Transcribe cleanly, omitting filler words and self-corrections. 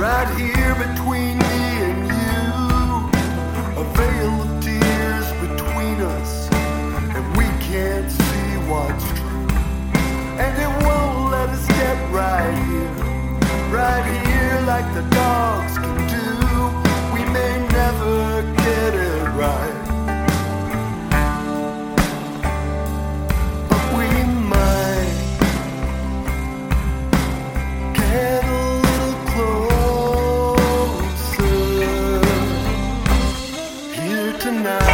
right here between me and you. A veil of tears between us, and we can't see what's true. And it won't let us get right here like the dogs can do. We may never get it right, but we might get a little closer here tonight.